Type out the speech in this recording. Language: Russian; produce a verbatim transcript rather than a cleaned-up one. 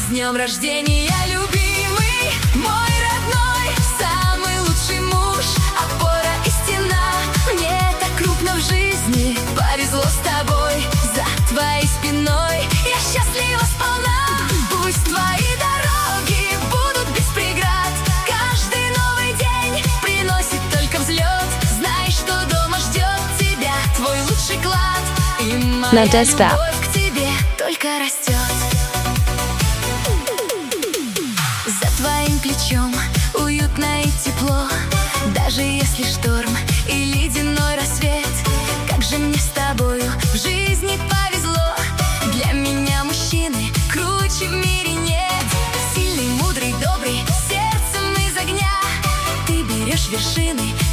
С днем рождения, любимый, мой родной, самый лучший муж, опора и стена. Мне так крупно в жизни повезло с тобой. За твоей спиной я счастлива сполна. Пусть твои дороги будут без преград. Каждый новый день приносит только взлет. Знай, что дома ждет тебя твой лучший клад. И моя любовь к тебе только растет. За твоим плечом уютно и тепло. Даже если шторм и ледяной рассвет, как же мне с тобою в жизни повезло. Для меня мужчины круче в мире нет. Сильный, мудрый, добрый, сердцем из огня. Ты берешь вершины